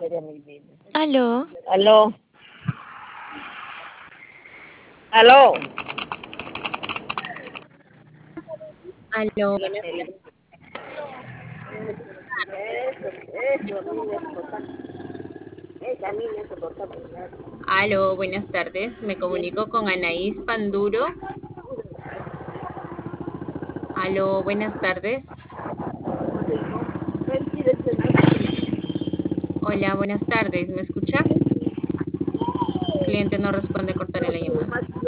Aló, Aló, aló. Aló, buenas Aló, buenas tardes. Me comunico con Anaís Panduro. Aló, buenas tardes. Hola, buenas tardes. ¿Me escucha? Cliente no responde, cortaré la llamada.